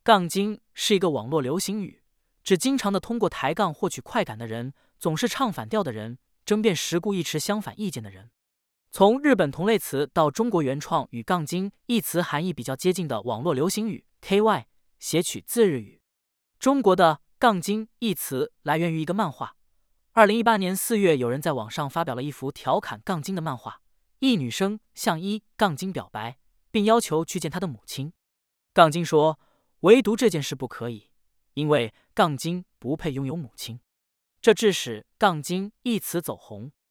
杠精是一个网络流行语，指经常的通过抬杠获取快感的人，总是唱反调的人，争辩时故意持相反意见的人。从日本同类词到中国原创与杠精一词含义比较接近的网络流行语 KY， 谐取自日语。中国的杠精一词来源于一个漫画。2018年4月，有人在网上发表了一幅调侃杠精的漫画，一女生向杠精表白，并要求去见她的母亲。杠精说，唯独这件事不可以，因为杠精不配拥有母亲。这致使杠精一词走红。